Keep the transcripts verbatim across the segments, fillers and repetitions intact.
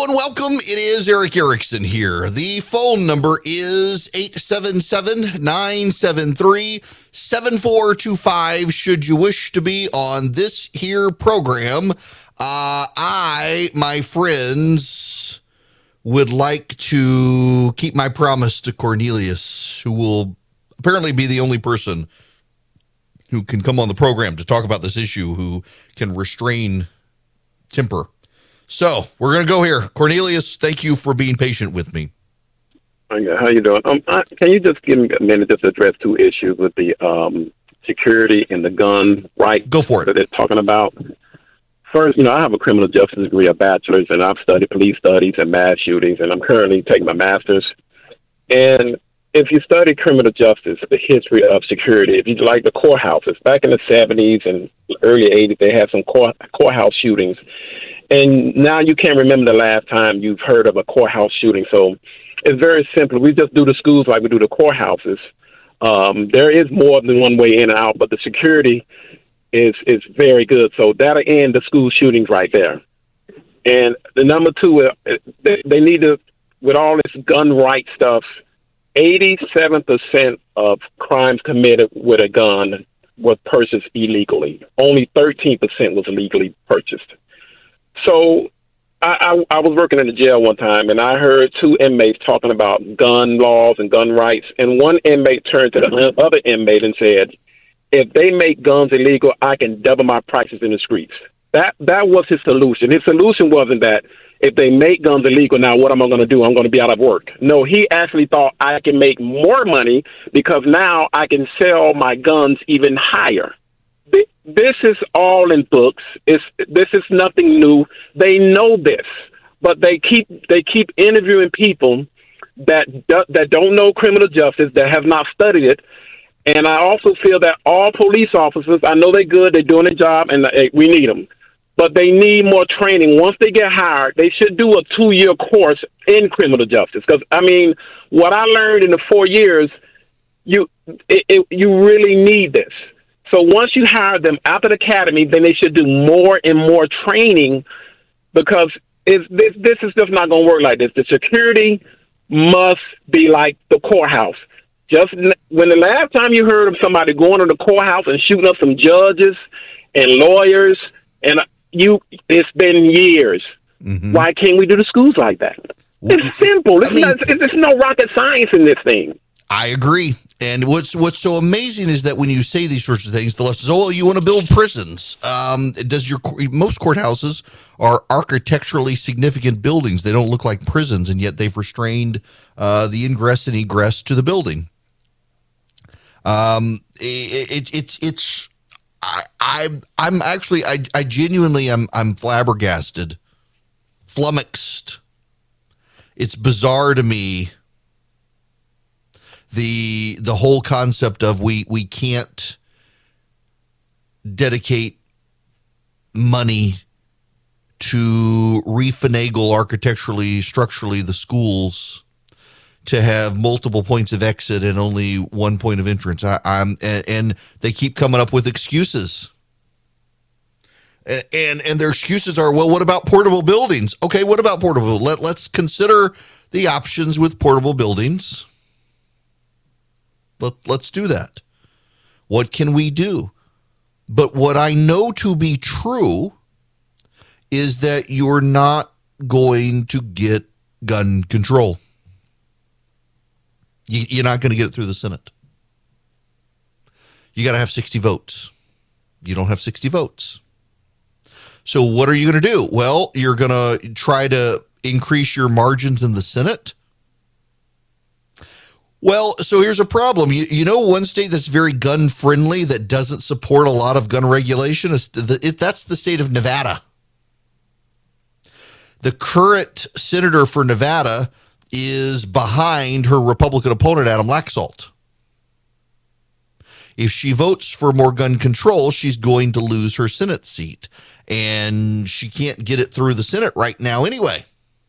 and welcome. It is Erick Erickson here. The phone number is eight seven seven, nine seven three, seven four two five. Should you wish to be on this here program, uh, I, my friends, would like to keep my promise to Cornelius, who will apparently be the only person who can come on the program to talk about this issue, who can restrain temper. So we're going to go here. Cornelius, thank you for being patient with me. Okay, how you doing? Um, I, can you just give me a minute just to address two issues with the um, security and the gun rights? Go for it. That they're talking about. First, you know, I have a criminal justice degree, a bachelor's, and I've studied police studies and mass shootings, and I'm currently taking my master's. And if you study criminal justice, the history of security, if you like the courthouses, back in the seventies and early eighties, they had some court, courthouse shootings. And now you can't remember the last time you've heard of a courthouse shooting. So it's very simple. We just do the schools like we do the courthouses. Um, there is more than one way in and out, but the security is is very good. So that'll end the school shootings right there. And the number two, uh, they, they need to, with all this gun rights stuff, eighty-seven percent of crimes committed with a gun were purchased illegally. Only thirteen percent was legally purchased. So I, I, I was working in the jail one time, and I heard two inmates talking about gun laws and gun rights. And one inmate turned to the other inmate and said, if they make guns illegal, I can double my prices in the streets. That that was his solution. His solution wasn't that if they make guns illegal, now what am I going to do? I'm going to be out of work. No, he actually thought I can make more money because now I can sell my guns even higher. This is all in books. It's, this is nothing new. They know this, but they keep they keep interviewing people that do, that don't know criminal justice, that have not studied it. And I also feel that all police officers, I know they're good, they're doing their job, and they, we need them. But they need more training. Once they get hired, they should do a two-year course in criminal justice. Because, I mean, what I learned in the four years, you it, it, you really need this. So once you hire them after the academy, then they should do more and more training, because it's, this, this is just not going to work like this. The security must be like the courthouse. Just when the last time you heard of somebody going to the courthouse and shooting up some judges and lawyers, and you, it's been years. Mm-hmm. Why can't we do the schools like that? Well, it's simple. It's, I mean, not, it's no rocket science in this thing. I agree. And what's what's so amazing is that when you say these sorts of things, the left says, "Oh, you want to build prisons?" Um, does your most courthouses are architecturally significant buildings? They don't look like prisons, and yet they've restrained uh, the ingress and egress to the building. Um, it, it, it's it's I, I I'm actually I I genuinely am I'm flabbergasted, flummoxed. It's bizarre to me. The the whole concept of we we can't dedicate money to refinagle architecturally, structurally the schools to have multiple points of exit and only one point of entrance. I, I'm and, and they keep coming up with excuses. And, and and their excuses are, well, what about portable buildings? Okay, what about portable? Let, let's consider the options with portable buildings. Let, let's do that. What can we do? But what I know to be true is that you're not going to get gun control. You, you're not going to get it through the Senate. You got to have sixty votes. You don't have sixty votes. So what are you going to do? Well, you're going to try to increase your margins in the Senate. Well, so here's a problem. You, you know, one state that's very gun friendly that doesn't support a lot of gun regulation is the, it, that's the state of Nevada. The current senator for Nevada is behind her Republican opponent, Adam Laxalt. If she votes for more gun control, she's going to lose her Senate seat, and she can't get it through the Senate right now anyway.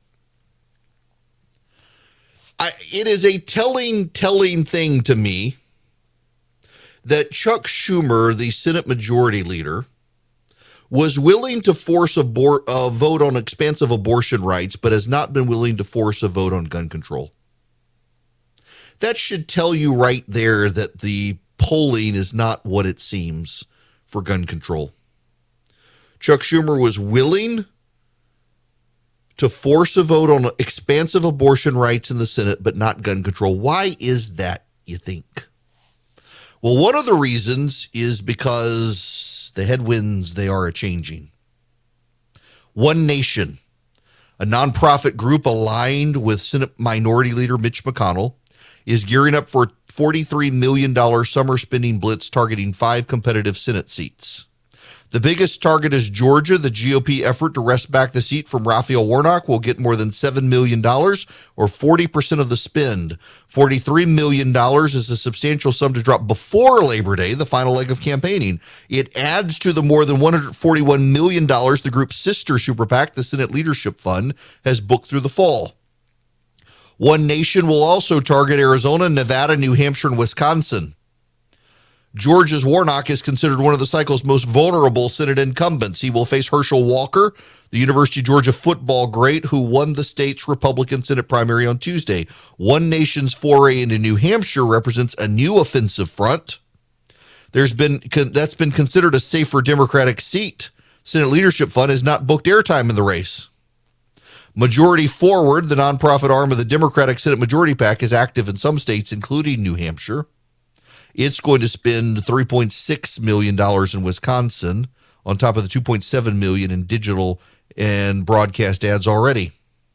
I, it is a telling, telling thing to me that Chuck Schumer, the Senate Majority Leader, was willing to force a, bo- a vote on expansive abortion rights, but has not been willing to force a vote on gun control. That should tell you right there that the polling is not what it seems for gun control. Chuck Schumer was willing to force a vote on expansive abortion rights in the Senate, but not gun control. Why is that, you think? Well, one of the reasons is because the headwinds, they are a-changing. One Nation, a nonprofit group aligned with Senate Minority Leader Mitch McConnell, is gearing up for a forty-three million dollars summer spending blitz targeting five competitive Senate seats. The biggest target is Georgia. The G O P effort to wrest back the seat from Raphael Warnock will get more than seven million dollars, or forty percent of the spend. forty-three million dollars is a substantial sum to drop before Labor Day, the final leg of campaigning. It adds to the more than one hundred forty-one million dollars the group's sister super PAC, the Senate Leadership Fund, has booked through the fall. One Nation will also target Arizona, Nevada, New Hampshire, and Wisconsin. Georgia's Warnock is considered one of the cycle's most vulnerable Senate incumbents. He will face Herschel Walker, the University of Georgia football great who won the state's Republican Senate primary on Tuesday. One Nation's foray into New Hampshire represents a new offensive front. There's been that's been considered a safer Democratic seat. Senate Leadership Fund has not booked airtime in the race. Majority Forward, the nonprofit arm of the Democratic Senate Majority PAC, is active in some states, including New Hampshire. It's going to spend three point six million dollars in Wisconsin on top of the two point seven million dollars in digital and broadcast ads already.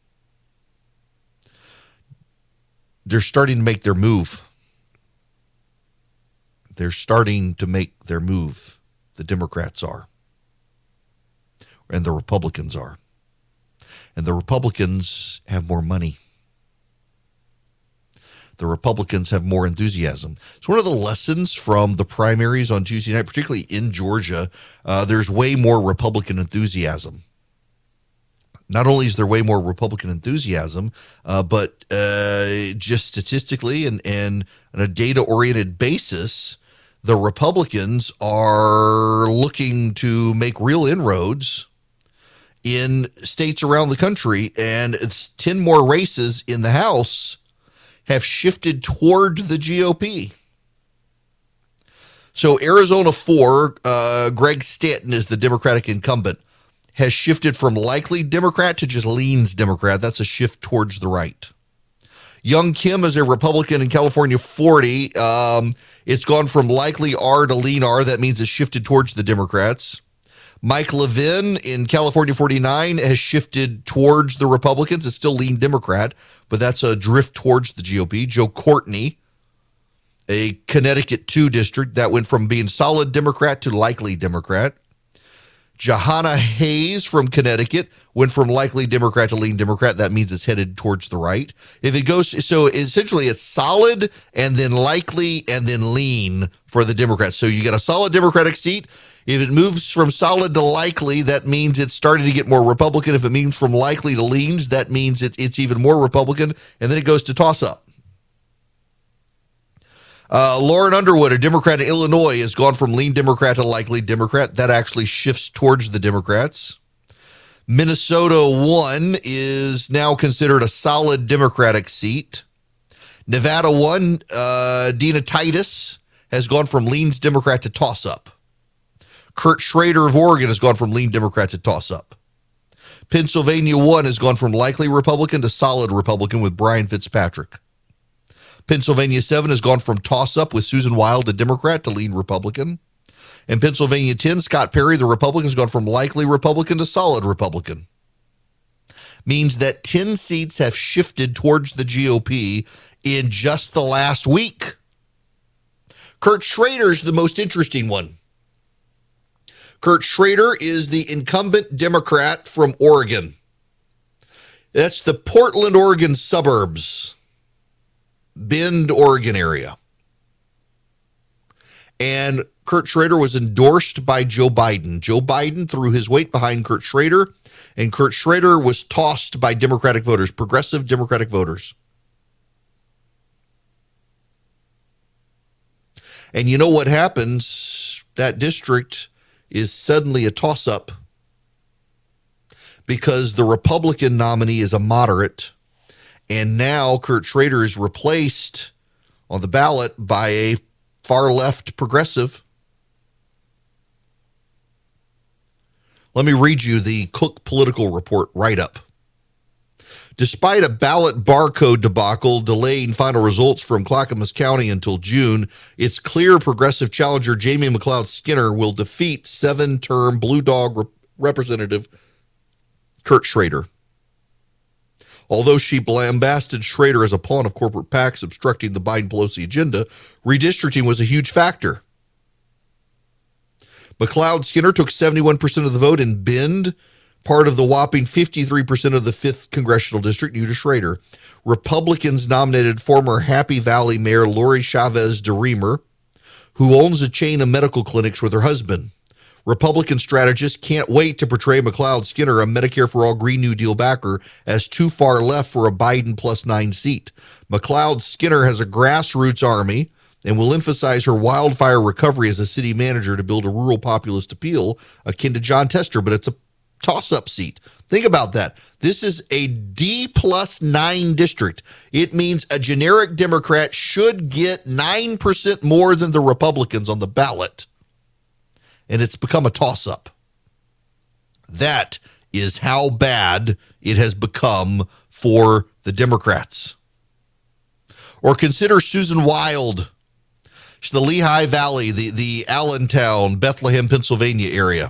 They're starting to make their move. They're starting to make their move. The Democrats are. And the Republicans are. And the Republicans have more money. The Republicans have more enthusiasm. It's one of the lessons from the primaries on Tuesday night, particularly in Georgia. Uh, there's way more Republican enthusiasm. Not only is there way more Republican enthusiasm, uh, but uh, just statistically and, and on a data-oriented basis, the Republicans are looking to make real inroads in states around the country, and it's ten more races in the House have shifted toward the G O P. So Arizona four, uh, Greg Stanton is the Democratic incumbent, has shifted from likely Democrat to just leans Democrat. That's a shift towards the right. Young Kim is a Republican in California forty. Um, it's gone from likely R to lean R. That means it's shifted towards the Democrats. Mike Levin in California forty-nine has shifted towards the Republicans. It's still lean Democrat, but that's a drift towards the G O P. Joe Courtney, a Connecticut two district, that went from being solid Democrat to likely Democrat. Jahana Hayes from Connecticut went from likely Democrat to lean Democrat. That means it's headed towards the right. If it goes, so essentially it's solid and then likely and then lean for the Democrats. So you get a solid Democratic seat. If it moves from solid to likely, that means it's starting to get more Republican. If it means from likely to leans, that means it, it's even more Republican. And then it goes to toss-up. Uh, Lauren Underwood, a Democrat in Illinois, has gone from lean Democrat to likely Democrat. That actually shifts towards the Democrats. Minnesota one is now considered a solid Democratic seat. Nevada one, uh, Dina Titus, has gone from leans Democrat to toss-up. Kurt Schrader of Oregon has gone from lean Democrat to toss-up. Pennsylvania one has gone from likely Republican to solid Republican with Brian Fitzpatrick. Pennsylvania seven has gone from toss-up with Susan Wild, the Democrat, to lean Republican. And Pennsylvania ten, Scott Perry, the Republican, has gone from likely Republican to solid Republican. Means that ten seats have shifted towards the G O P in just the last week. Kurt Schrader's the most interesting one. Kurt Schrader is the incumbent Democrat from Oregon. That's the Portland, Oregon suburbs, Bend, Oregon area. And Kurt Schrader was endorsed by Joe Biden. Joe Biden threw his weight behind Kurt Schrader, and Kurt Schrader was tossed by Democratic voters, progressive Democratic voters. And you know what happens? That district is suddenly a toss-up because the Republican nominee is a moderate, and now Kurt Schrader is replaced on the ballot by a far-left progressive. Let me read you the Cook Political Report write-up. Despite a ballot barcode debacle delaying final results from Clackamas County until June, it's clear progressive challenger Jamie McLeod Skinner will defeat seven-term Blue Dog Rep- Representative Kurt Schrader. Although she lambasted Schrader as a pawn of corporate PACs obstructing the Biden-Pelosi agenda, redistricting was a huge factor. McLeod Skinner took seventy-one percent of the vote in Bend, part of the whopping fifty-three percent of the fifth Congressional District new to Schrader. Republicans nominated former Happy Valley Mayor Lori Chavez DeRemer, who owns a chain of medical clinics with her husband. Republican strategists can't wait to portray McLeod Skinner, a Medicare for All Green New Deal backer, as too far left for a Biden plus nine seat. McLeod Skinner has a grassroots army and will emphasize her wildfire recovery as a city manager to build a rural populist appeal akin to John Tester, but it's a toss-up seat. Think about that. This is a D plus nine district. It means a generic Democrat should get nine percent more than the Republicans on the ballot. And it's become a toss-up. That is how bad it has become for the Democrats. Or consider Susan Wild. She's the Lehigh Valley, the, the Allentown, Bethlehem, Pennsylvania area.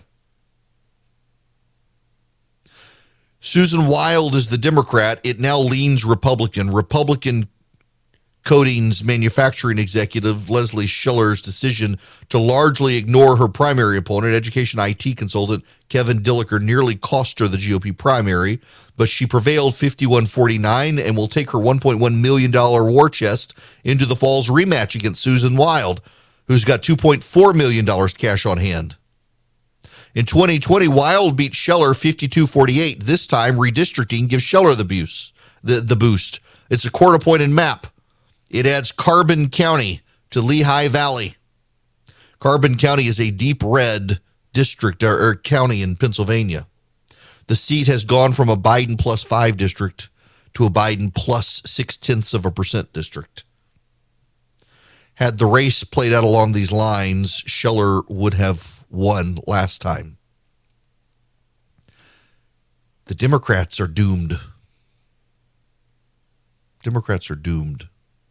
Susan Wild is the Democrat. It now leans Republican. Republican Coatings manufacturing executive Leslie Schiller's decision to largely ignore her primary opponent, education I T consultant Kevin Dilliker, nearly cost her the G O P primary, but she prevailed fifty-one forty-nine and will take her one point one million dollars war chest into the fall's rematch against Susan Wild, who's got two point four million dollars cash on hand. In twenty twenty, Wild beat Schiller fifty-two forty-eight. This time, redistricting gives Schiller the boost. The, the boost. It's a court-appointed map. It adds Carbon County to Lehigh Valley. Carbon County is a deep red district or, or county in Pennsylvania. The seat has gone from a Biden plus five district to a Biden plus six-tenths of a percent district. Had the race played out along these lines, Schiller would have won last time. The Democrats are doomed. Democrats are doomed.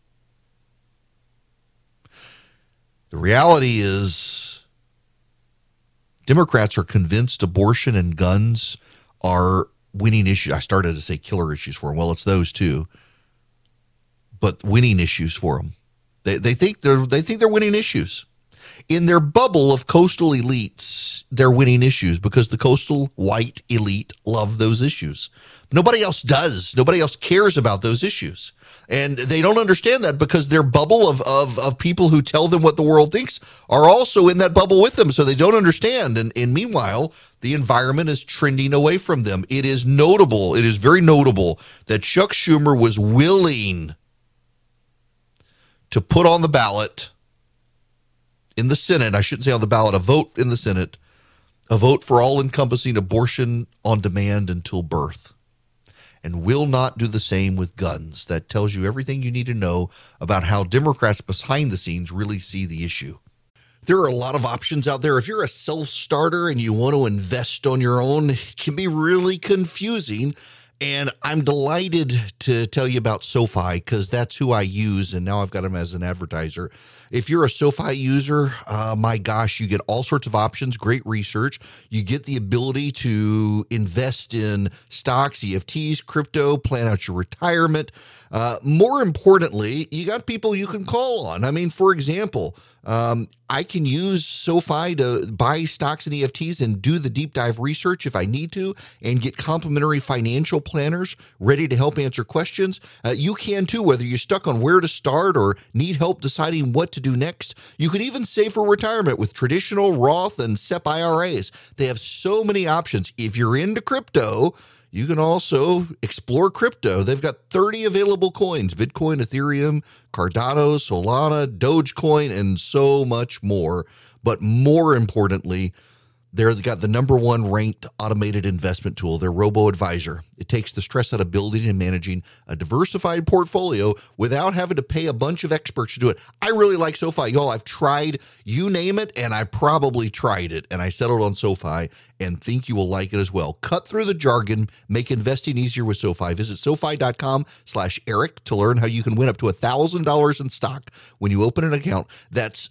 The reality is Democrats are convinced abortion and guns are winning issues. I started to say killer issues for them. Well, it's those too, but winning issues for them. They they think they're they think they're winning issues. In their bubble of coastal elites, they're winning issues because the coastal white elite love those issues. Nobody else does. Nobody else cares about those issues. And they don't understand that because their bubble of, of, of people who tell them what the world thinks are also in that bubble with them. So they don't understand. And, and meanwhile, the environment is trending away from them. It is notable. It is very notable that Chuck Schumer was willing to put on the ballot in the Senate, I shouldn't say on the ballot, a vote in the Senate, a vote for all-encompassing abortion on demand until birth, and will not do the same with guns. That tells you everything you need to know about how Democrats behind the scenes really see the issue. There are a lot of options out there. If you're a self-starter and you want to invest on your own, it can be really confusing. And I'm delighted to tell you about SoFi because that's who I use, and now I've got them as an advertiser. If you're a SoFi user, uh, my gosh, you get all sorts of options, great research. You get the ability to invest in stocks, E F Ts, crypto, plan out your retirement. Uh, more importantly, you got people you can call on. I mean, for example, um, I can use SoFi to buy stocks and E F Ts and do the deep dive research if I need to and get complimentary financial planners ready to help answer questions. Uh, you can too, whether you're stuck on where to start or need help deciding what to do next. You can even save for retirement with traditional Roth and S E P I R As. They have so many options. If you're into crypto, you can also explore crypto. They've got thirty available coins: Bitcoin, Ethereum, Cardano, Solana, Dogecoin, and so much more. But more importantly, They're got the number one ranked automated investment tool, their Robo-Advisor. It takes the stress out of building and managing a diversified portfolio without having to pay a bunch of experts to do it. I really like SoFi. Y'all, I've tried, you name it, and I probably tried it, and I settled on SoFi and think you will like it as well. Cut through the jargon, make investing easier with SoFi. Visit SoFi.com slash Eric to learn how you can win up to one thousand dollars in stock when you open an account. That's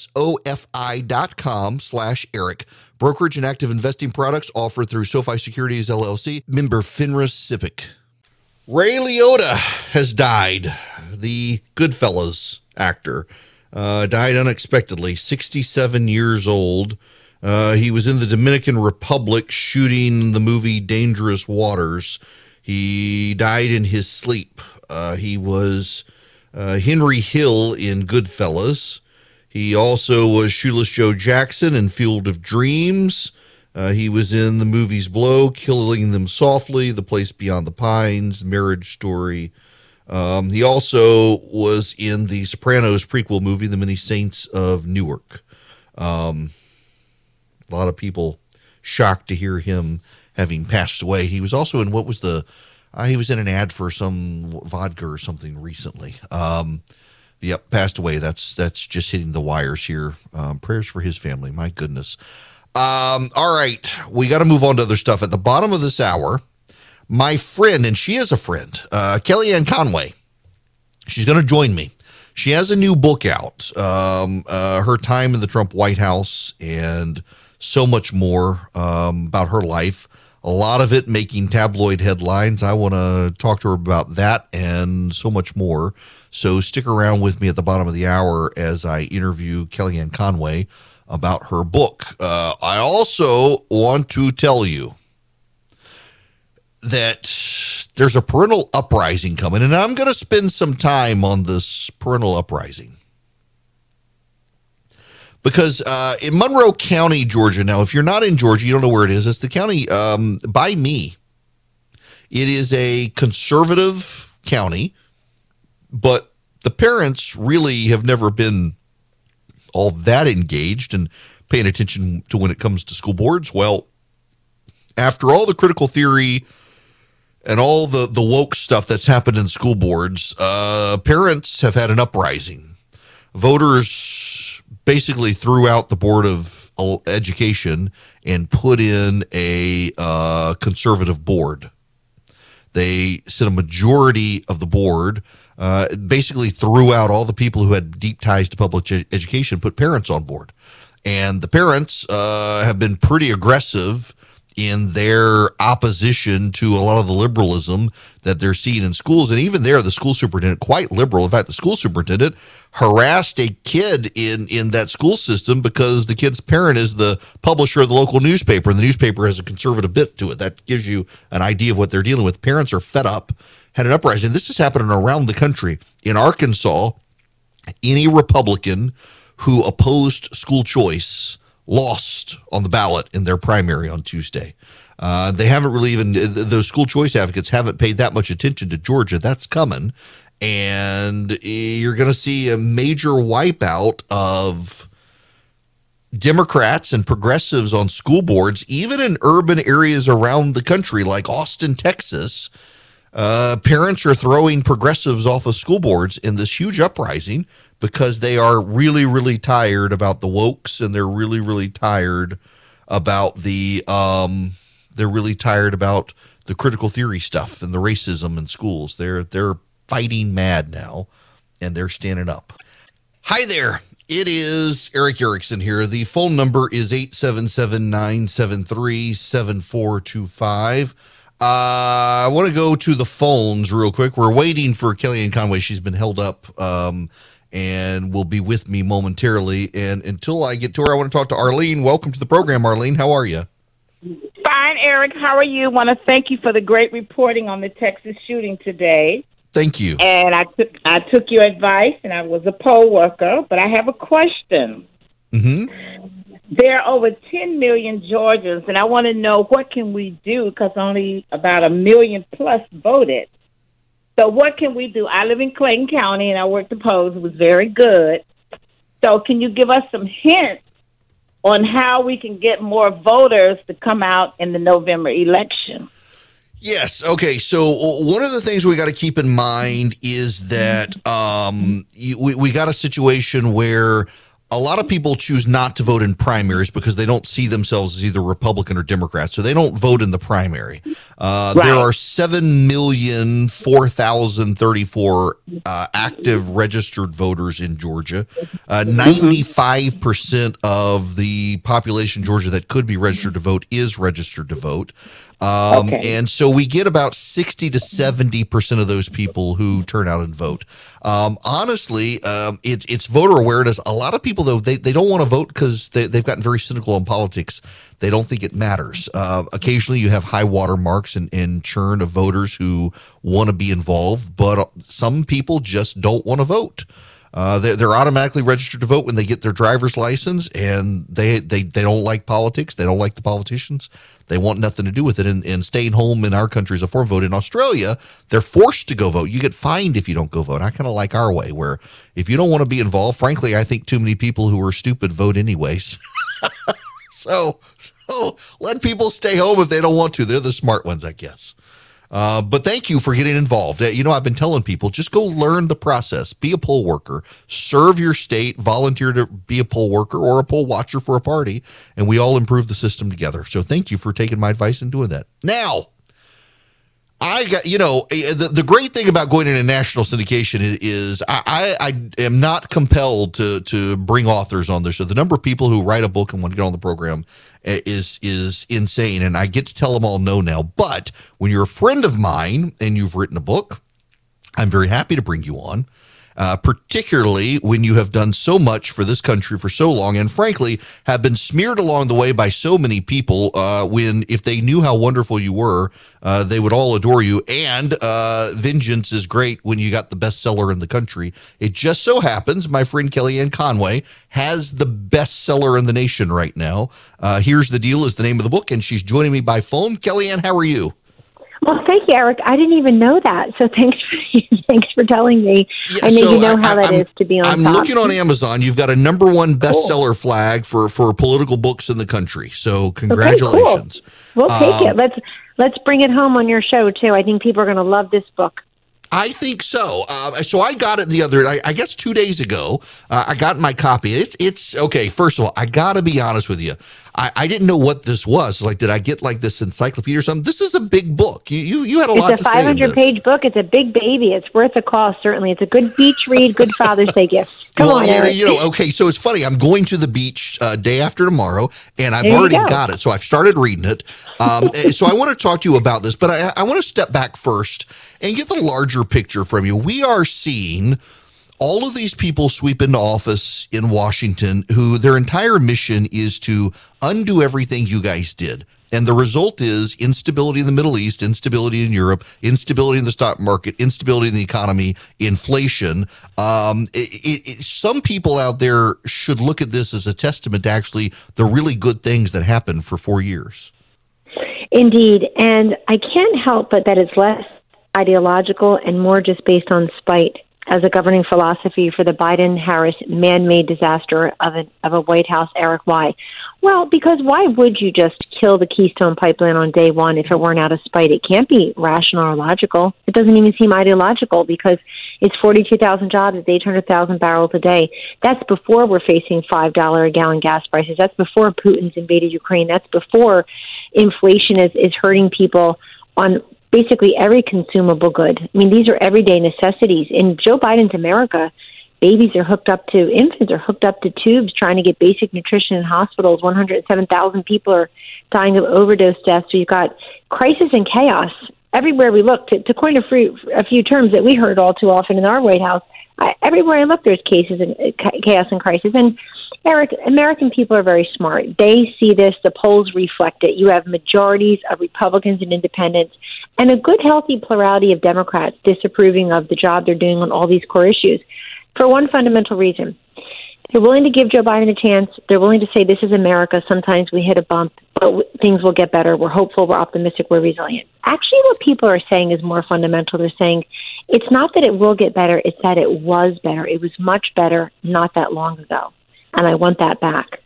SoFi.com slash Eric. Brokerage and active investing products offered through SoFi Securities, L L C, member FINRA SIPC. Ray Liotta has died. The Goodfellas actor uh, died unexpectedly, sixty-seven years old. Uh, he was in the Dominican Republic shooting the movie Dangerous Waters. He died in his sleep. Uh, he was uh, Henry Hill in Goodfellas. He also was Shoeless Joe Jackson in Field of Dreams. Uh, he was in the movies Blow, Killing Them Softly, The Place Beyond the Pines, Marriage Story. Um, he also was in the Sopranos prequel movie, The Many Saints of Newark. Um, a lot of people shocked to hear him having passed away. He was also in what was the, uh, he was in an ad for some vodka or something recently. Um, Yep, passed away. That's that's just hitting the wires here. Um, prayers for his family. My goodness. Um, all right, we got to move on to other stuff. At the bottom of this hour, my friend, and she is a friend, uh, Kellyanne Conway. She's going to join me. She has a new book out, um, uh, her time in the Trump White House, and so much more um, about her life. A lot of it making tabloid headlines. I want to talk to her about that and so much more. So stick around with me at the bottom of the hour as I interview Kellyanne Conway about her book. Uh, I also want to tell you that there's a parental uprising coming, and I'm going to spend some time on this parental uprising. Because uh, in Monroe County, Georgia, now, if you're not in Georgia, you don't know where it is. It's the county um, by me. It is a conservative county, but the parents really have never been all that engaged and paying attention to when it comes to school boards. Well, after all the critical theory and all the, the woke stuff that's happened in school boards, uh, parents have had an uprising. Voters basically threw out the Board of Education and put in a uh, conservative board. They said a majority of the board uh, basically threw out all the people who had deep ties to public ed- education, put parents on board. And the parents uh, have been pretty aggressive in their opposition to a lot of the liberalism that they're seeing in schools. And even there, the school superintendent, quite liberal. In fact, the school superintendent harassed a kid in, in that school system because the kid's parent is the publisher of the local newspaper, and the newspaper has a conservative bit to it. That gives you an idea of what they're dealing with. Parents are fed up, had an uprising. This is happening around the country. In Arkansas, any Republican who opposed school choice lost on the ballot in their primary on Tuesday. Uh, they haven't really even, those school choice advocates haven't paid that much attention to Georgia. That's coming. And you're going to see a major wipeout of Democrats and progressives on school boards, even in urban areas around the country, like Austin, Texas. Uh, parents are throwing progressives off of school boards in this huge uprising because they are really, really tired about the wokes, and they're really, really tired about the, um, they're really tired about the critical theory stuff and the racism in schools. They're, they're fighting mad now, and they're standing up. Hi there. It is Eric Erickson here. The phone number is eight seven seven, nine seven three, seven four two five. Uh, I want to go to the phones real quick. We're waiting for Kellyanne Conway. She's been held up um, and will be with me momentarily. And until I get to her, I want to talk to Arlene. Welcome to the program, Arlene. How are you? Fine, Eric. How are you? I want to thank you for the great reporting on the Texas shooting today. Thank you. And I took I took your advice, and I was a poll worker, but I have a question. Mm-hmm. There are over ten million Georgians, and I want to know what can we do because only about a million plus voted. So what can we do? I live in Clayton County, and I worked the polls. It was very good. So can you give us some hints on how we can get more voters to come out in the November election. Yes. Okay. So one of the things we got to keep in mind is that um, we, we got a situation where a lot of people choose not to vote in primaries because they don't see themselves as either Republican or Democrat. So they don't vote in the primary. Uh, Right. There are seven million four thousand thirty-four uh, active registered voters in Georgia. Uh, ninety-five percent of the population in Georgia that could be registered to vote is registered to vote. Um, Okay. And so we get about sixty to seventy percent of those people who turn out and vote. Um, honestly, um, it's, it's voter awareness. A lot of people, though, they, they don't want to vote because they, they've gotten very cynical on politics. They don't think it matters. Uh, occasionally you have high water marks and, and churn of voters who want to be involved, but some people just don't want to vote. Uh, they're, they're automatically registered to vote when they get their driver's license, and they, they, they don't like politics. They don't like the politicians. They want nothing to do with it. And, and staying home in our country is a form of vote. In Australia, they're forced to go vote. You get fined if you don't go vote. I kind of like our way, where if you don't want to be involved, frankly, I think too many people who are stupid vote anyways. so, so let people stay home if they don't want to. They're the smart ones, I guess. Uh, but thank you for getting involved. Uh, you know, I've been telling people, just go learn the process. Be a poll worker. Serve your state. Volunteer to be a poll worker or a poll watcher for a party. And we all improve the system together. So thank you for taking my advice and doing that. Now, I got, you know, the, the great thing about going into national syndication is, is I, I, I am not compelled to to bring authors on there. So the number of people who write a book and want to get on the program is is insane. And I get to tell them all no now. But when you're a friend of mine and you've written a book, I'm very happy to bring you on. Uh, particularly when you have done so much for this country for so long, and frankly have been smeared along the way by so many people. Uh, when if they knew how wonderful you were, uh, they would all adore you. And uh, vengeance is great when you got the bestseller in the country. It just so happens my friend Kellyanne Conway has the bestseller in the nation right now. Uh, Here's the Deal is the name of the book, and she's joining me by phone. Kellyanne, how are you? Well, thank you, Eric. I didn't even know that, so thanks for thanks for telling me. Yeah, I need so to know I- how I- that I'm- is to be on I'm top. looking on Amazon. You've got a number one bestseller flag for, for political books in the country. So congratulations. Okay, cool. We'll take Um, it. Let's let's bring it home on your show too. I think people are going to love this book. I think so. Uh, so I got it the other, I, I guess two days ago. Uh, I got my copy. It's, it's okay. First of all, I got to be honest with you. I, I didn't know what this was. Like, did I get like this encyclopedia or something? This is a big book. You you, you had a lot to It's a say in five hundred this. page book. It's a big baby. It's worth the cost, certainly. It's a good beach read, good Father's Day gift. Come well, on, you know, Eric. you know, okay, so it's funny. I'm going to the beach uh, day after tomorrow, and I've There you already go. got it. So I've started reading it. Um, eh, so I want to talk to you about this, but I, I want to step back first and get the larger picture from you. We are seeing all of these people sweep into office in Washington who their entire mission is to undo everything you guys did. And the result is instability in the Middle East, instability in Europe, instability in the stock market, instability in the economy, inflation. Um, it, it, it, some people out there should look at this as a testament to actually the really good things that happened for four years. Indeed, and I can't help but that it's less ideological and more just based on spite as a governing philosophy for the Biden-Harris man-made disaster of a, of a White House. Eric, why? Well, because why would you just kill the Keystone Pipeline on day one if it weren't out of spite? It can't be rational or logical. It doesn't even seem ideological because it's forty-two thousand jobs, it's eight hundred thousand barrels a day. That's before we're facing five dollars a gallon gas prices. That's before Putin's invaded Ukraine. That's before inflation is, is hurting people on basically every consumable good. I mean, these are everyday necessities. In Joe Biden's America, babies are hooked up to, infants are hooked up to tubes trying to get basic nutrition in hospitals. one hundred seven thousand people are dying of overdose deaths. So you've got crisis and chaos everywhere we look. To, to coin a few, a few terms that we heard all too often in our White House, I, everywhere I look, there's cases and uh, chaos and crisis. And Eric, American people are very smart. They see this. The polls reflect it. You have majorities of Republicans and independents and a good, healthy plurality of Democrats disapproving of the job they're doing on all these core issues for one fundamental reason. They're willing to give Joe Biden a chance. They're willing to say this is America. Sometimes we hit a bump, but w- things will get better. We're hopeful. We're optimistic. We're resilient. Actually, what people are saying is more fundamental. They're saying it's not that it will get better. It's that it was better. It was much better not that long ago. And I want that back.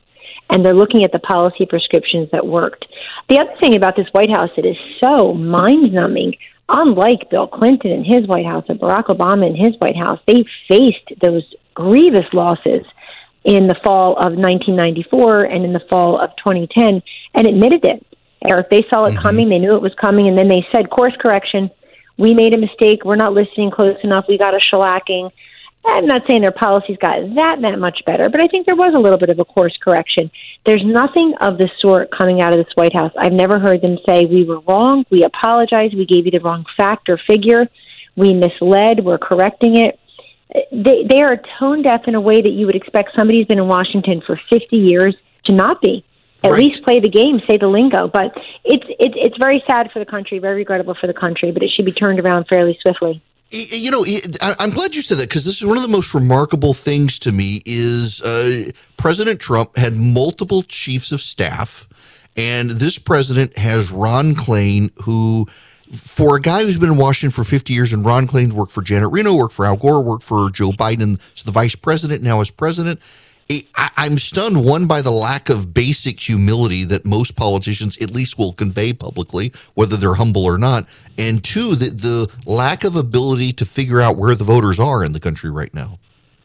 and they're looking at the policy prescriptions that worked. The other thing about this White House that is so mind-numbing, unlike Bill Clinton and his White House and Barack Obama and his White House, they faced those grievous losses in the fall of nineteen ninety-four and in the fall of twenty ten and admitted it. Eric, they saw it mm-hmm. coming, they knew it was coming, and then they said, course correction, we made a mistake, we're not listening close enough, we got a shellacking. I'm not saying their policies got that that much better, but I think there was a little bit of a course correction. There's nothing of the sort coming out of this White House. I've never heard them say, we were wrong, we apologize, we gave you the wrong fact or figure, we misled, we're correcting it. They, they are tone deaf in a way that you would expect somebody who's been in Washington for fifty years to not be. At right. least play the game, say the lingo. But it's, it's, it's very sad for the country, very regrettable for the country, but it should be turned around fairly swiftly. You know, I'm glad you said that, because this is one of the most remarkable things to me is uh, President Trump had multiple chiefs of staff, and this president has Ron Klain, who, for a guy who's been in Washington for fifty years, and Ron Klain worked for Janet Reno, worked for Al Gore, worked for Joe Biden, as the vice president, now as president. I, I'm stunned, one, by the lack of basic humility that most politicians at least will convey publicly, whether they're humble or not, and two, the, the lack of ability to figure out where the voters are in the country right now.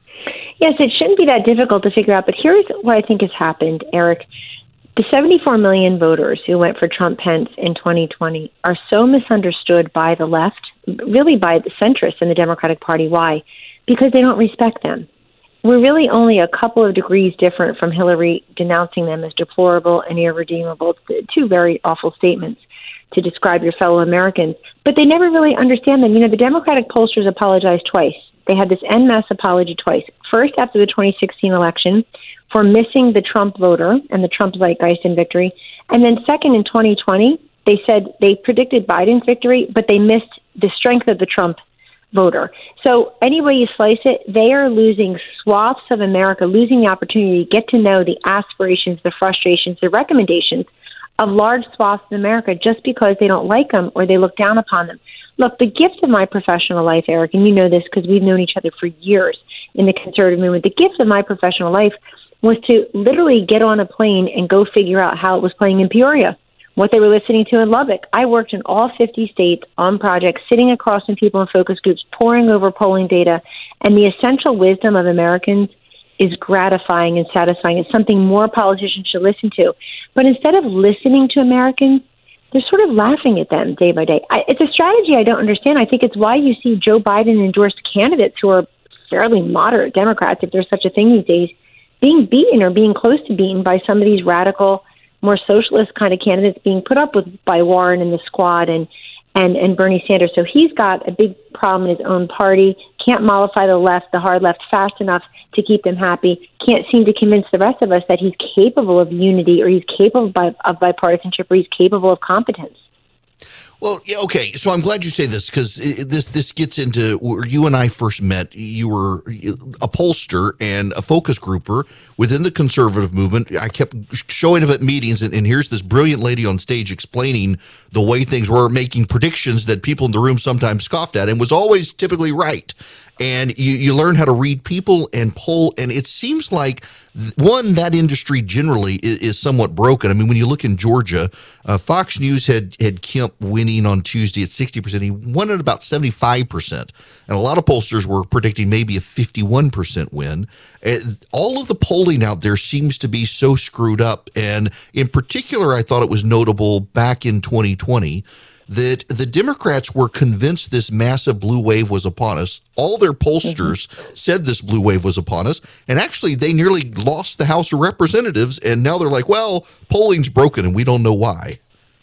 Yes, it shouldn't be that difficult to figure out, but here's what I think has happened, Eric. The seventy-four million voters who went for Trump-Pence in twenty twenty are so misunderstood by the left, really by the centrists in the Democratic Party. Why? Because they don't respect them. We're really only a couple of degrees different from Hillary denouncing them as deplorable and irredeemable. Two very awful statements to describe your fellow Americans. But they never really understand them. You know, the Democratic pollsters apologized twice. They had this en masse apology twice. First, after the twenty sixteen election, for missing the Trump voter and the Trump zeitgeist in victory. And then second, in twenty twenty, they said they predicted Biden's victory, but they missed the strength of the Trump voter. So any way you slice it, they are losing swaths of America, losing the opportunity to get to know the aspirations, the frustrations, the recommendations of large swaths of America just because they don't like them or they look down upon them. Look, the gift of my professional life, Eric, and you know this because we've known each other for years in the conservative movement, the gift of my professional life was to literally get on a plane and go figure out how it was playing in Peoria, what they were listening to in Lubbock. I worked in all fifty states on projects, sitting across from people in focus groups, poring over polling data, and the essential wisdom of Americans is gratifying and satisfying. It's something more politicians should listen to. But instead of listening to Americans, they're sort of laughing at them day by day. I, it's a strategy I don't understand. I think it's why you see Joe Biden endorsed candidates who are fairly moderate Democrats, if there's such a thing these days, being beaten or being close to beaten by some of these radical, more socialist kind of candidates being put up with by Warren and the squad and, and, and Bernie Sanders. So he's got a big problem in his own party, can't mollify the left, the hard left, fast enough to keep them happy, can't seem to convince the rest of us that he's capable of unity or he's capable of, of bipartisanship or he's capable of competence. Well, yeah, okay, so I'm glad you say this because this this gets into where you and I first met. You were a pollster and a focus grouper within the conservative movement. I kept showing up at meetings, and, and here's this brilliant lady on stage explaining the way things were, making predictions that people in the room sometimes scoffed at, and was always typically right. And you, you learn how to read people and poll, and it seems like, one, that industry generally is, is somewhat broken. I mean, when you look in Georgia, uh, Fox News had had Kemp winning on Tuesday at sixty percent. He won at about seventy-five percent. And a lot of pollsters were predicting maybe a fifty-one percent win. Uh, all of the polling out there seems to be so screwed up. And in particular, I thought it was notable back in twenty twenty that the Democrats were convinced this massive blue wave was upon us. All their pollsters mm-hmm. said this blue wave was upon us. And actually, they nearly lost the House of Representatives. And now they're like, well, polling's broken and we don't know why.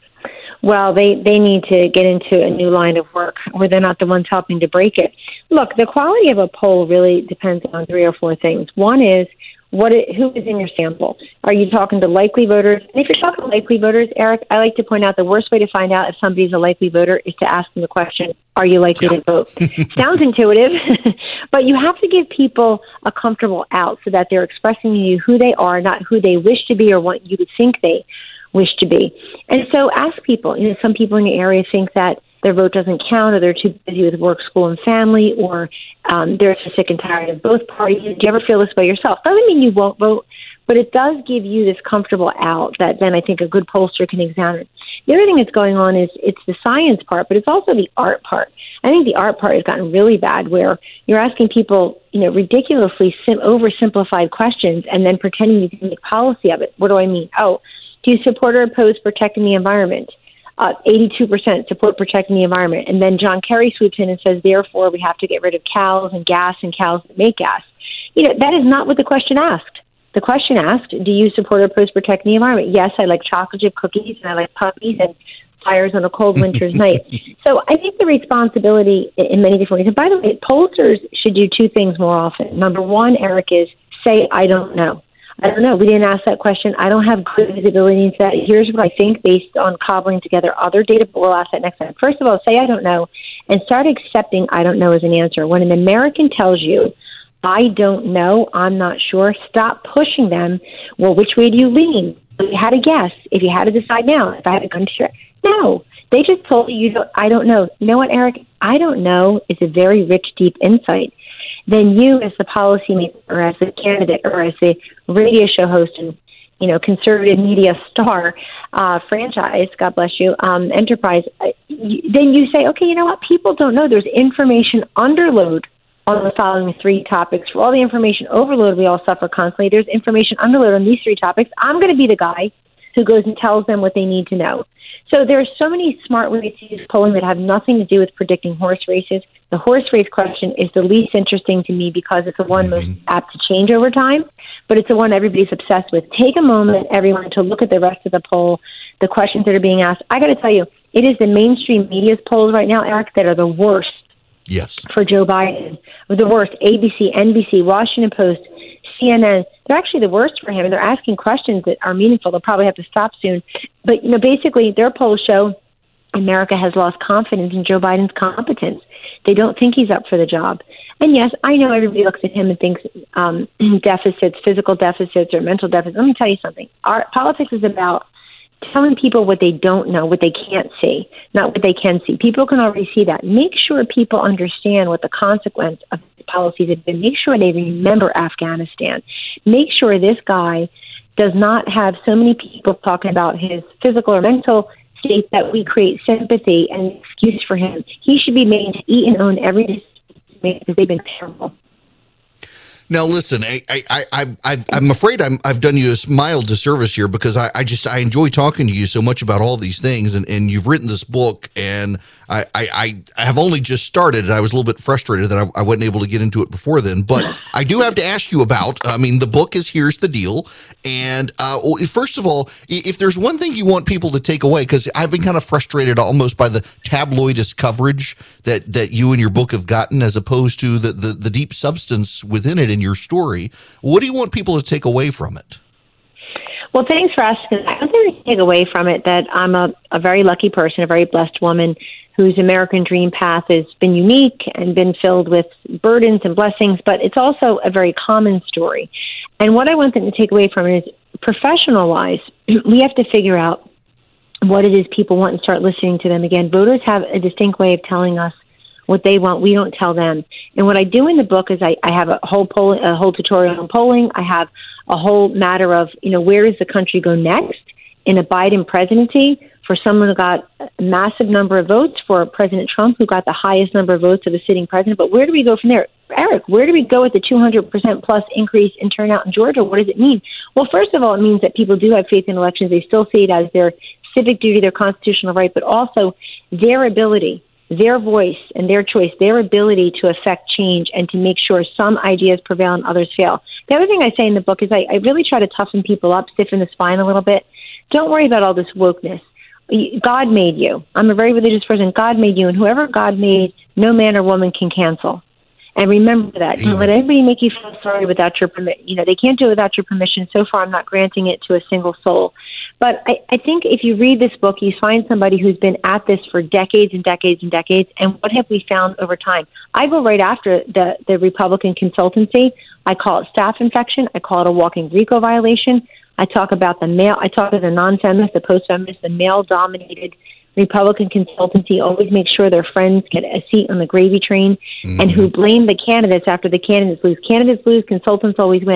Well, they, they need to get into a new line of work where they're not the ones helping to break it. Look, the quality of a poll really depends on three or four things. One is, What it, who is in your sample? Are you talking to likely voters? And if you're talking to likely voters, Eric, I like to point out the worst way to find out if somebody's a likely voter is to ask them the question, are you likely yeah. to vote? Sounds intuitive, but you have to give people a comfortable out so that they're expressing to you who they are, not who they wish to be or what you would think they wish to be. And so ask people. You know, some people in the area think that their vote doesn't count, or they're too busy with work, school, and family, or um, they're just sick and tired of both parties. Do you ever feel this way yourself? Doesn't mean you won't vote, but it does give you this comfortable out that then I think a good pollster can examine. The other thing that's going on is it's the science part, but it's also the art part. I think the art part has gotten really bad, where you're asking people, you know, ridiculously sim- oversimplified questions and then pretending you can make policy of it. What do I mean? Oh, do you support or oppose protecting the environment? Uh, eighty-two percent support protecting the environment. And then John Kerry swoops in and says, therefore, we have to get rid of cows and gas and cows that make gas. You know, that is not what the question asked. The question asked, do you support or oppose protecting the environment? Yes, I like chocolate chip cookies and I like puppies and fires on a cold winter's night. So I think the responsibility in many different ways, and by the way, pollsters should do two things more often. Number one, Eric, is say, I don't know. I don't know. We didn't ask that question. I don't have good visibility into that. Here's what I think based on cobbling together other data, but we'll ask that next time. First of all, say I don't know and start accepting I don't know as an answer. When an American tells you, I don't know, I'm not sure, stop pushing them. Well, which way do you lean? If you had to guess, if you had to decide now, if I had to come to your, no. They just told you, you don't, I don't know. You know what, Eric? I don't know is a very rich, deep insight. Then you, as the policymaker, or as the candidate, or as the radio show host and, you know, conservative media star uh, franchise, God bless you, um, enterprise, uh, you, then you say, okay, you know what? People don't know. There's information underload on the following three topics. For all the information overload we all suffer constantly, there's information underload on these three topics. I'm going to be the guy who goes and tells them what they need to know. So there are so many smart ways to use polling that have nothing to do with predicting horse races. The horse race question is the least interesting to me because it's the one most apt to change over time, but it's the one everybody's obsessed with. Take a moment, everyone, to look at the rest of the poll, the questions that are being asked. I got to tell you, it is the mainstream media's polls right now, Eric, that are the worst. Yes. For Joe Biden. The worst. A B C, N B C, Washington Post, C N N. They're actually the worst for him, and they're asking questions that are meaningful. They'll probably have to stop soon. But, you know, basically their polls show America has lost confidence in Joe Biden's competence. They don't think he's up for the job. And yes, I know everybody looks at him and thinks um, deficits, physical deficits or mental deficits. Let me tell you something. Our politics is about telling people what they don't know, what they can't see, not what they can see. People can already see that. Make sure people understand what the consequence of the policies have been. Make sure they remember Afghanistan. Make sure this guy does not have so many people talking about his physical or mental state that we create sympathy and an excuse for him. He should be made to eat and own every decision because they've been terrible. Now, listen, I, I, I, I, I'm afraid I'm, I've done you a mild disservice here because I, I just I enjoy talking to you so much about all these things, and, and you've written this book, and I, I, I have only just started, and I was a little bit frustrated that I, I wasn't able to get into it before then. But I do have to ask you about, I mean, the book is Here's the Deal. And uh, first of all, if there's one thing you want people to take away, because I've been kind of frustrated almost by the tabloidist coverage that, that you and your book have gotten, as opposed to the, the, the deep substance within it in your story. What do you want people to take away from it? Well, thanks for asking. I don't think we take away from it that I'm a, a very lucky person, a very blessed woman whose American dream path has been unique and been filled with burdens and blessings, but it's also a very common story. And what I want them to take away from it is, professional-wise, we have to figure out what it is people want and start listening to them again. Voters have a distinct way of telling us what they want. We don't tell them. And what I do in the book is I, I have a whole poll, a whole tutorial on polling. I have a whole matter of, you know, where does the country go next in a Biden presidency for someone who got a massive number of votes, for President Trump, who got the highest number of votes of a sitting president. But where do we go from there? Eric, where do we go with the two hundred percent plus increase in turnout in Georgia? What does it mean? Well, first of all, it means that people do have faith in elections. They still see it as their civic duty, their constitutional right, but also their ability, their voice and their choice, their ability to affect change and to make sure some ideas prevail and others fail. The other thing I say in the book is I, I really try to toughen people up, stiffen the spine a little bit. Don't worry about all this wokeness. God made you. I'm a very religious person. God made you, and whoever God made, no man or woman can cancel. And remember that. Don't let anybody make you feel sorry without your permission. You know, they can't do it without your permission. So far, I'm not granting it to a single soul. But I, I think if you read this book, you find somebody who's been at this for decades and decades and decades. And what have we found over time? I go right after the, the Republican consultancy. I call it staph infection. I call it a walking RICO violation. I talk about the male, I talk to the non-feminist, the post-feminist, the male-dominated Republican consultancy always make sure their friends get a seat on the gravy train, mm-hmm. and who blame the candidates after the candidates lose. Candidates lose, consultants always win.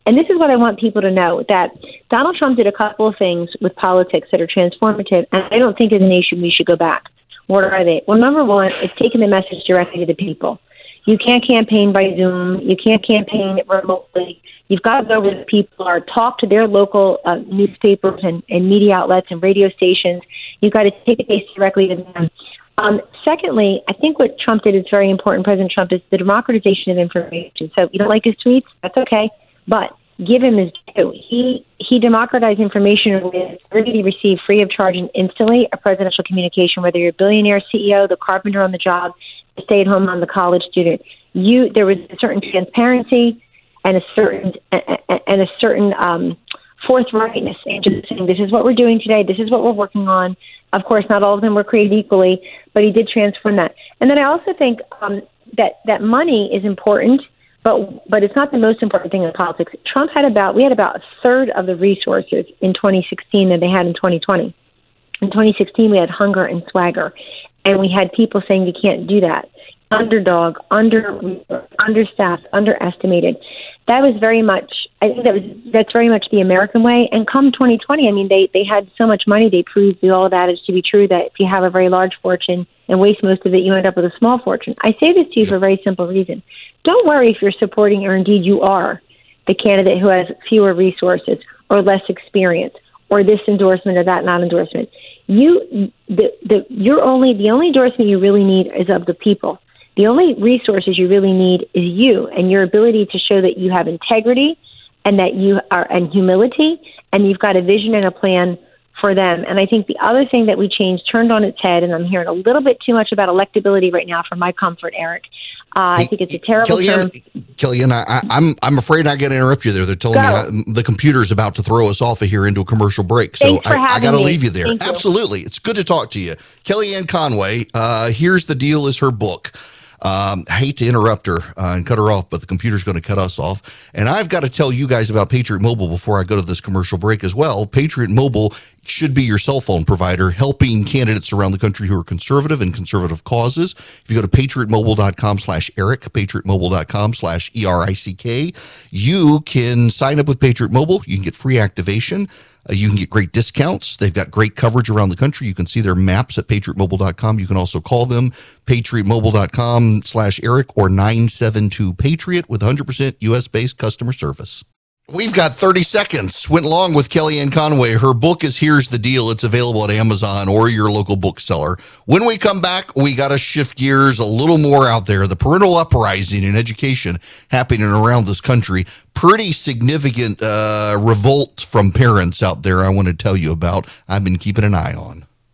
And this is what I want people to know, that Donald Trump did a couple of things with politics that are transformative, and I don't think as a nation we should go back. What are they? Well, number one, it's taking the message directly to the people. You can't campaign by Zoom. You can't campaign remotely. You've got to go where the people are, talk to their local uh, newspapers and, and media outlets and radio stations. You've got to take the case directly to them. Um, secondly, I think what Trump did is very important, President Trump, is the democratization of information. So you don't like his tweets? That's okay. But give him his due. He, he democratized information with everybody received free of charge and instantly a presidential communication, whether you're a billionaire C E O, the carpenter on the job, the stay-at-home mom, the college student. You, there was a certain transparency and a certain and a certain um, forthrightness, and just saying, this is what we're doing today, this is what we're working on. Of course, not all of them were created equally, but he did transform that. And then I also think um, that that money is important, but but it's not the most important thing in politics. Trump had about we had about a third of the resources in twenty sixteen that they had in twenty twenty. In twenty sixteen, we had hunger and swagger, and we had people saying you can't do that. Underdog, under understaffed, underestimated. That was very much. I think that was that's very much the American way. And come twenty twenty, I mean, they they had so much money. They proved the old adage to be true that if you have a very large fortune and waste most of it, you end up with a small fortune. I say this to you for a very simple reason. Don't worry if you're supporting, or indeed you are, the candidate who has fewer resources or less experience, or this endorsement or that non-endorsement. You, the, the, you're only the only endorsement you really need is of the people. The only resources you really need is you and your ability to show that you have integrity and that you are, and humility, and you've got a vision and a plan for them. And I think the other thing that we changed, turned on its head, and I'm hearing a little bit too much about electability right now for my comfort, Eric. Uh, I think it's a terrible Kellyanne, term. Kellyanne, I, I'm I'm afraid I got to interrupt you there. They're telling Go. me I, the computer's about to throw us off of here into a commercial break. So Thanks for I, I having got to me. leave you there. Thank you. Absolutely. It's good to talk to you. Kellyanne Conway, uh, Here's the Deal is her book. Um, I hate to interrupt her uh, and cut her off, but the computer's going to cut us off. And I've got to tell you guys about Patriot Mobile before I go to this commercial break as well. Patriot Mobile should be your cell phone provider, helping candidates around the country who are conservative and conservative causes. If you go to patriotmobile.com slash Eric, patriotmobile.com slash E R I C K, you can sign up with Patriot Mobile. You can get free activation. Uh, you can get great discounts. They've got great coverage around the country. You can see their maps at patriot mobile dot com. You can also call them patriotmobile.com slash Eric or nine seven two Patriot with one hundred percent U S-based customer service. We've got thirty seconds. Went along with Kellyanne Conway. Her book is Here's the Deal. It's available at Amazon or your local bookseller. When we come back, we got to shift gears a little more out there. The parental uprising in education happening around this country. Pretty significant uh, revolt from parents out there I want to tell you about. I've been keeping an eye on.